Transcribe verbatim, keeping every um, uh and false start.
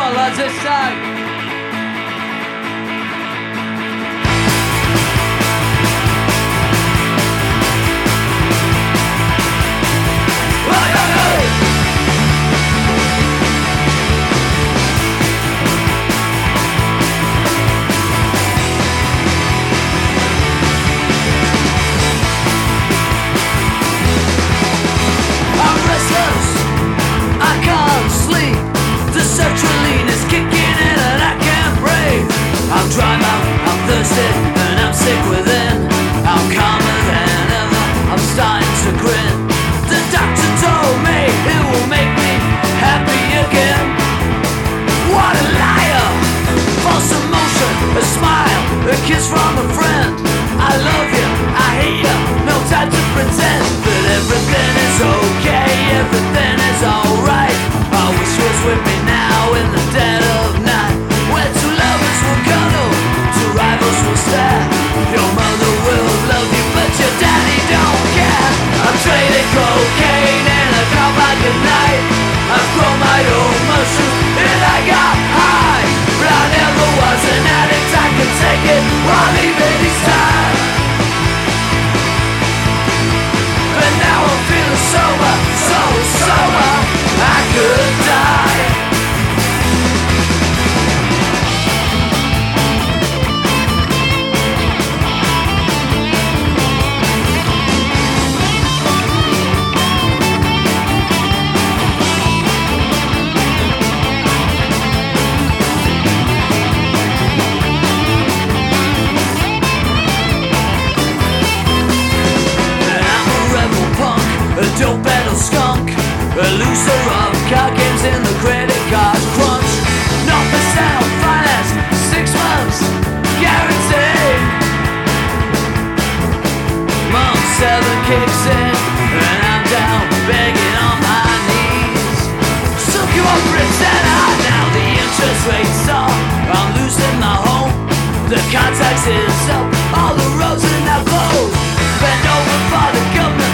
sola se sai. Sertraline is kicking in and I can't breathe. I'm dry mouth, I'm thirsty, and I'm sick within. I'm calmer than ever, I'm starting to grin. The doctor told me it will make me happy again. What a liar! False emotion, a smile, a kiss from a friend. I love you, I hate you, no time to pretend. But everything is okay, everything is alright. I wish you was with me now in the dead of night, where two lovers will cuddle, two rivals will stare. Your mother will love you, but your daddy don't care. I'm trading cocaine and I got my good night. I've grown my own mushrooms and I got high, but I never was an addict. I can take it while leaving each time. But now I'm feeling sober, so sober I could die. A dope battle skunk, a loser of card games in the credit card crunch. Not for sale, finance, six months, guaranteed. Month seven kicks in, and I'm down, begging on my knees. So come on, pretend now the interest rates are. I'm losing my home, the contacts is up, all the roads are now closed. Bend over for the government.